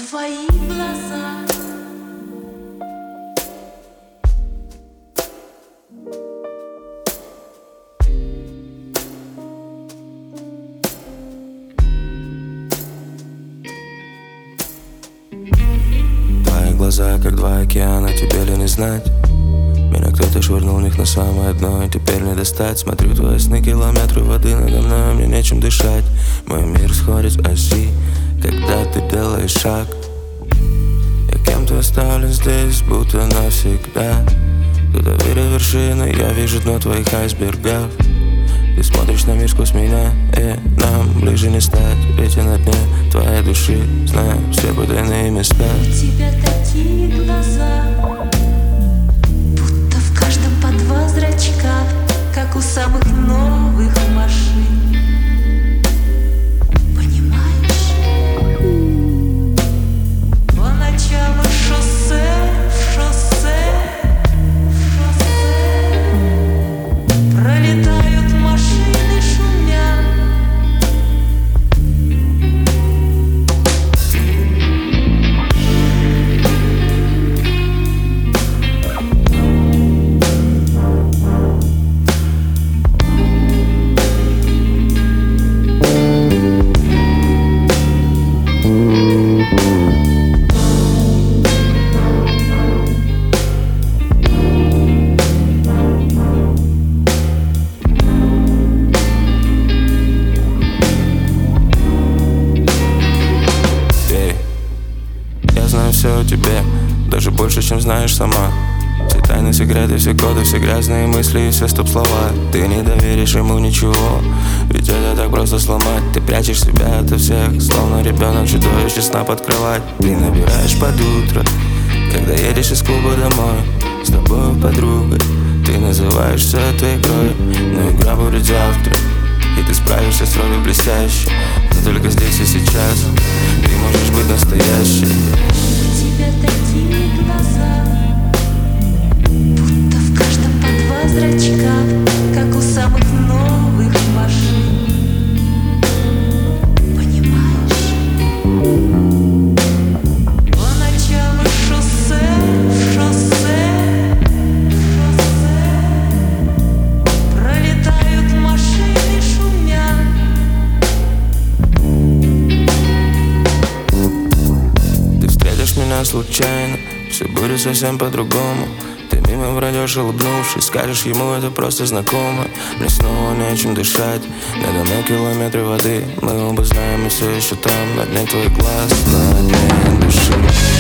твои глаза. Твои глаза, как два океана, тебе ли не знать? Меня кто-то швырнул в них на самое дно, и теперь не достать. Смотрю твои сны, километры воды надо мной, мне нечем дышать. Мой мир сходит с оси, когда ты делаешь шаг. Я кем-то оставлен здесь, будто навсегда. Кто-то верит в вершины, я вижу дно твоих айсбергов. Ты смотришь на мир сквозь меня, и нам ближе не стать. Ведь я на дне твоей души знаю все потайные места. У тебя такие глаза, будто в каждом по два зрачка, как у самых новых машин. Понимаешь? По ночам и шоссе, пролетают машины шумя. Все о тебе, даже больше, чем знаешь сама. Все тайны, секреты, все коды, все грязные мысли и все стоп-слова. Ты не доверишь ему ничего, ведь это так просто сломать. Ты прячешь себя ото всех, словно ребенок, чудовище сна под кровать. Ты набираешь под утро, когда едешь из клуба домой с тобой подругой. Ты называешь все это игрой, но игра будет завтра, и ты справишься с ролью блестяще. Но только здесь и сейчас ты можешь быть настоящей. У тебя такие глаза, будто в каждом по два зрачка, как у самых новых машин. Понимаешь? По ночам и шоссе, пролетают машины шумя. Меня случайно, все будет совсем по-другому. Ты мимо пройдешь, улыбнувшись, скажешь ему, это просто знакомо. Мне снова нечем дышать, надо мной километры воды. Мы оба знаем, мы все еще там, на дне твоих глаз, на дне души.